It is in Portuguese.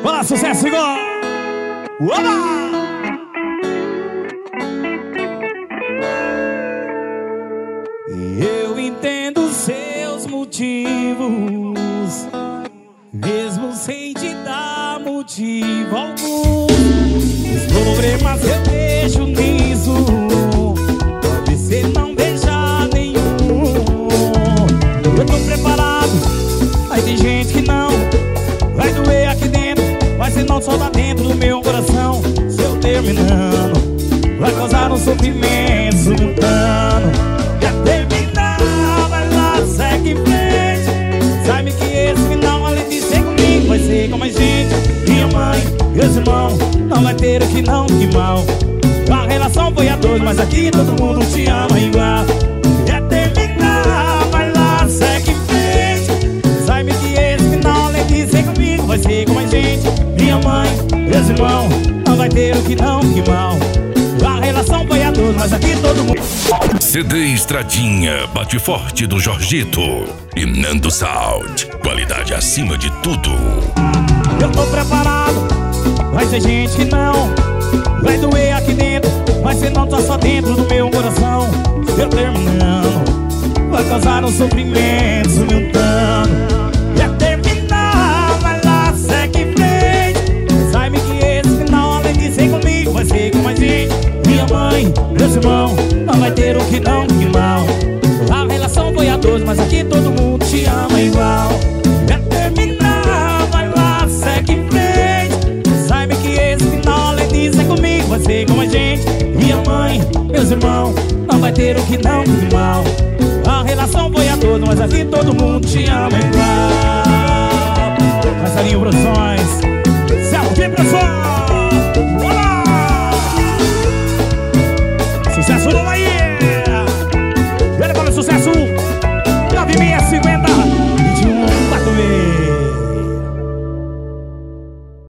Olá, sucesso igual. Olá! Eu entendo seus motivos, mesmo sem te dar motivo algum. Os problemas eu vejo nisso, talvez você não veja nenhum. Eu tô preparado, mas tem gente que não. Vai doer aqui dentro, mas se não solta dentro do meu coração. Se eu terminando, vai causar um sofrimento, juntando. Quer terminar, vai lá, segue em frente. Sabe que esse final, além de ser comigo, vai ser com mais gente. Minha mãe, meus irmãos, não vai ter o que não, que mal. A relação foi a dois, mas aqui todo mundo te ama igual. Quer terminar, vai lá, segue em frente. Sabe que esse final, além de ser comigo, vai ser com mais gente. Minha mãe, meus irmãos, não vai ter o que não, que mal. A relação foi a dois, mas aqui todo mundo. CD Estradinha, bate forte do Jorgito e Nando Sound, qualidade acima de tudo. Eu tô preparado, vai ter gente que não. Vai doer aqui dentro, mas se não tá só dentro do meu coração. Eu terminando, vai causar um sofrimento, juntando. Quer terminar, vai lá, segue em frente. Sabe que esse final, além de ser comigo, vai ser com mais gente. Minha mãe, meus irmãos, não vai ter o que não, que mal. A relação foi a dois, mas aqui todo mundo te ama igual. Quer terminar, vai lá, segue em frente. Sabe que esse final, além de ser comigo, vai ser com a gente. Minha mãe, meus irmãos, não vai ter o que não, que mal. A relação foi a dois, mas aqui todo mundo te ama igual.